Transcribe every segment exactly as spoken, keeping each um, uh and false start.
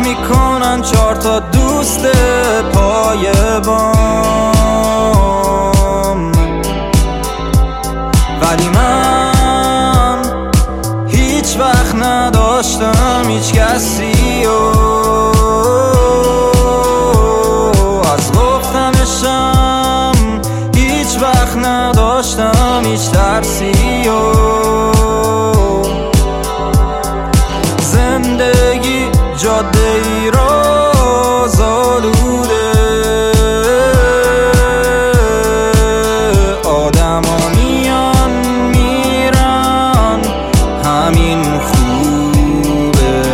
میکنن چهار تا دوست پای بام، ولی من هیچ وقت نداشتم هیچ کسی و از گفتنشم هیچ وقت نداشتم هیچ ترسی و زندگی جاده ای را زالوده، آدم ها میان میرن همین خوبه.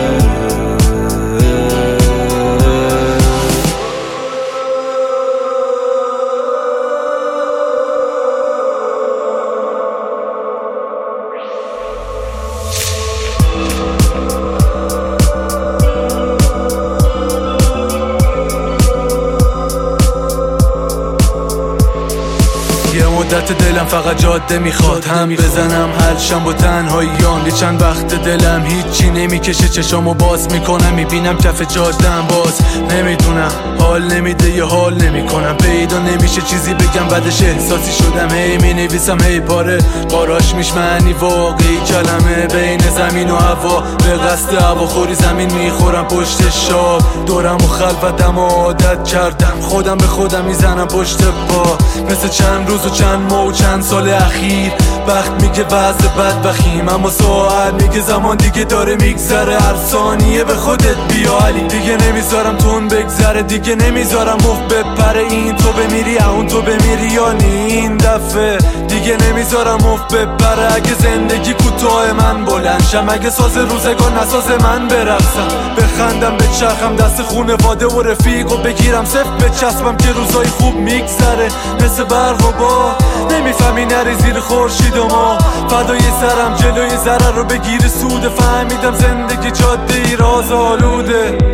یه مدت دلم فقط جاده میخواد، هم بزنم حلشم با تنهاییام. یه چند وقت دلم هیچی نمیکشه، چشامو باز میکنم میبینم کف جاده‌ام، باز نمیدونم حال نمیده یه حال نمیکنم، پیدا نمیشه چیزی بگم بعدش احساسی شدم. هی مینویسم هی پاره قاراش میش معنی واقعی کلمه، بین زمین و هوا به قصد هواخوری زمین میخورم پشت شاب، دورم و خلوتم و عادت کردم، خودم به خودم میزنم پشت پا، مثل چند روز و چند ماه و چند سال اخیر. وقت میگه وضع بد بخیم، اما ساعت میگه زمان دیگه داره میگذره، هر ثانیه به خودت بیا علی، دیگه نمیذارم تون بگذره، دیگه نمیذارم مفت بپره، این تو بمیری اون تو بمیری یا نی این دفعه، دیگه نمیذارم مفت بپره. اگه زندگی کوتاه من بلند شم، اگه ساز روزگار نساز من برقصم، بخندم بچرخم دست خونواده و رفیق و بگیرم صفت بچسبم که روزای خوب میگذره، مثل برق و با نمیفهمی نری زیر خورشید و ما، فدای سرم جلوی ضرر رو بگیری سود، فهمیدم زندگی جاده ای راز آلوده.